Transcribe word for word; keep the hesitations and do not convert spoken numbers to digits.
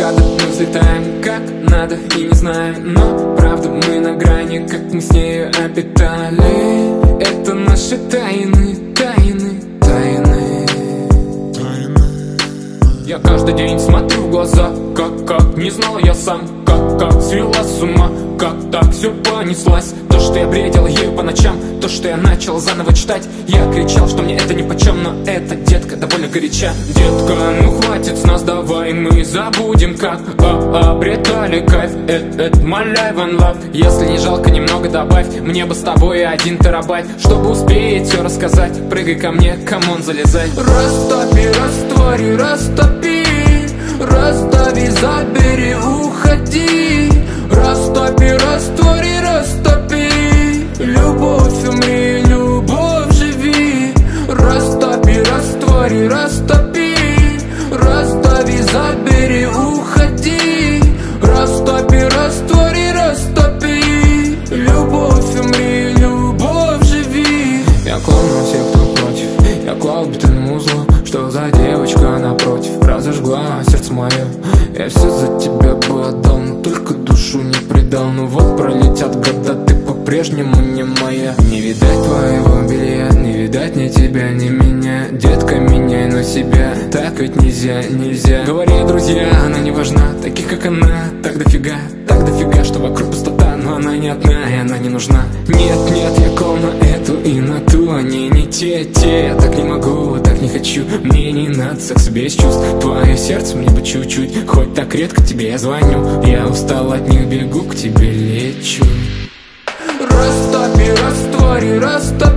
кадр, мы взлетаем как надо и не знаю, но правда мы на грани, как мы с нею обитали. Это наши тайны, тайны, тайны. Я каждый день смотрю в глаза, как, как, не знал я сам, как, как свела с ума, как так все понеслась. То, что я бредил ею по ночам, то, что я начал заново читать. Я кричал, что мне это нипочем, но эта детка довольно горяча. Детка, ну хватит с нас, давай мы забудем, как а, обретали кайф. Это, это my life and love. Если не жалко, немного добавь, мне бы с тобой один терабайт, чтобы успеть все рассказать. Прыгай ко мне, камон, залезай. Растопи, раствори, растопи, раздави, забери, уходи. Растопи, раствори, растопи, любовь умри, любовь живи. Растопи, раствори, растопи, раздави, забери, уходи. Растопи, раствори, растопи, любовь умри, любовь живи. Я клоун на всех, кто против, я клал бетонному узлу. Что за девочка напротив разожгла сердце мое. Я все за тебя бы отдал, но только душу не предал. Ну вот пролетят года, ты по-прежнему не моя. Не видать твоего белья, не видать ни тебя, ни меня. Детка, меняй на себя, так ведь нельзя, нельзя. Говори, друзья, она не важна, таких как она, так дофига, так дофига, что вокруг пустота, но она не одна и она не нужна. Нет, нет, я клал на эту и на ту, они не те, те. Я так не могу, так не хочу, мне не надо секс без чувств. Твое сердце мне бы чуть-чуть, хоть так редко тебе я звоню. Я устал от них, бегу к тебе, лечу. Растопи, раствори, растопи,